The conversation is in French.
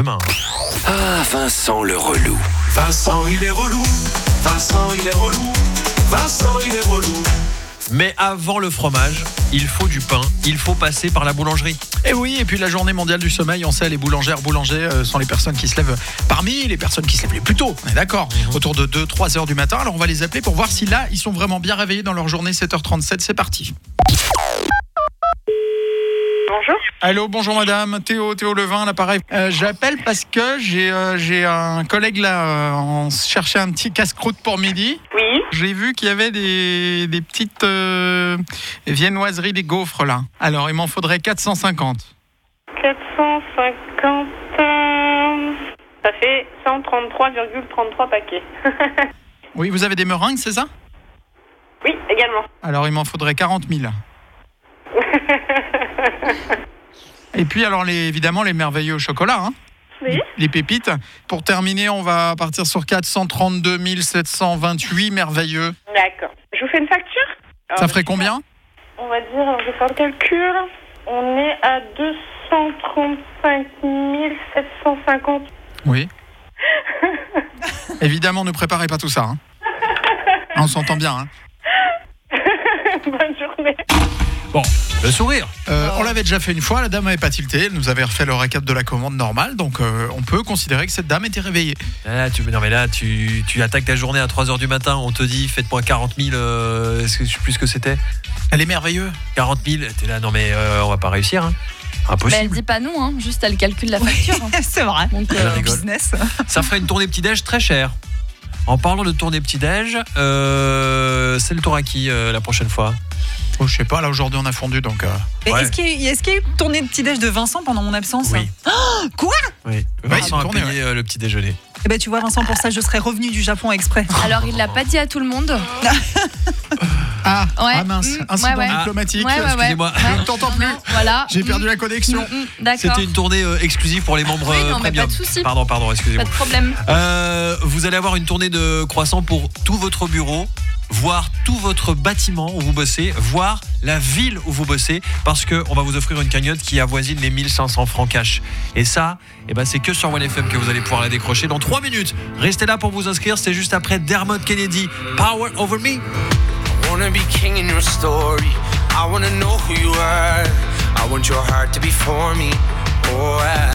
demain. Ah, Vincent le relou. Vincent, il est relou. Vincent, il est relou. Vincent, il est relou. Mais avant le fromage, il faut du pain, il faut passer par la boulangerie. Et oui, et puis la journée mondiale du sommeil, on sait, les boulangers sont les personnes qui se lèvent parmi les personnes qui se lèvent les plus tôt, on est d'accord, autour de 2-3 heures du matin. Alors on va les appeler pour voir si là, ils sont vraiment bien réveillés dans leur journée. 7h37, c'est parti. Bonjour. Allô, bonjour madame, Théo Levin, l'appareil. J'appelle parce que j'ai un collègue là, on cherchait un petit casse-croûte pour midi. Oui. J'ai vu qu'il y avait des petites viennoiseries, des gaufres là. Alors il m'en faudrait 450. 450, ça fait 133,33 paquets. Oui, vous avez des meringues, c'est ça? Oui, également. Alors il m'en faudrait 40 000. Et puis alors évidemment les merveilleux au chocolat, hein. Oui. Les pépites. Pour terminer, on va partir sur 432 728 merveilleux. D'accord. Je vous fais une facture. Alors, Ça ferait combien? On va dire, je vais faire le calcul. On est à 235 750. Oui. Évidemment, ne préparez pas tout ça, hein. On s'entend bien, hein. Bonne journée. Bon, le sourire. On l'avait déjà fait une fois, la dame n'avait pas tilté, elle nous avait refait le récap de la commande normale, donc on peut considérer que cette dame était réveillée. Là, tu attaques ta journée à 3h du matin, on te dit faites-moi 40 000, est-ce que je sais plus ce que c'était? Elle est merveilleuse. 40 000, t'es là, non mais on va pas réussir, hein. Mais Impossible. elle dit pas non, hein. Juste elle calcule la facture. Hein. C'est vrai. Donc, Elle rigole. Business. Ça ferait une tournée petit-déj très chère. En parlant de tournée petit-déj, c'est le tour à qui la prochaine fois? Oh, je sais pas, là aujourd'hui on a fondu, donc... Et Ouais. est-ce qu'il y a eu une tournée de petit-déj de Vincent pendant mon absence? Oui. Oh, quoi? Oui. Vincent a tournée, payé le petit déjeuner. Eh ben, tu vois, Vincent, pour ça, je serais revenu du Japon exprès. alors il l'a pas dit à tout le monde. Ouais. mince, incident ouais. diplomatique. Ouais. Excusez-moi. Je ne t'entends plus. Voilà. J'ai perdu la connexion. D'accord. C'était une tournée exclusive pour les membres Oui, non, mais premium. pas de souci. Pardon, Pas excusez-moi. de problème. Vous allez avoir une tournée de croissants pour tout votre bureau, voir tout votre bâtiment où vous bossez, voir la ville où vous bossez, parce qu'on va vous offrir une cagnotte qui avoisine les 1500 francs cash. Et ça, c'est que sur OneFM que vous allez pouvoir la décrocher dans 3 minutes. Restez là pour vous inscrire, c'est juste après Dermot Kennedy, Power Over Me. I wanna be king in your story. I wanna know who you are. I want your heart to be for me. Oh,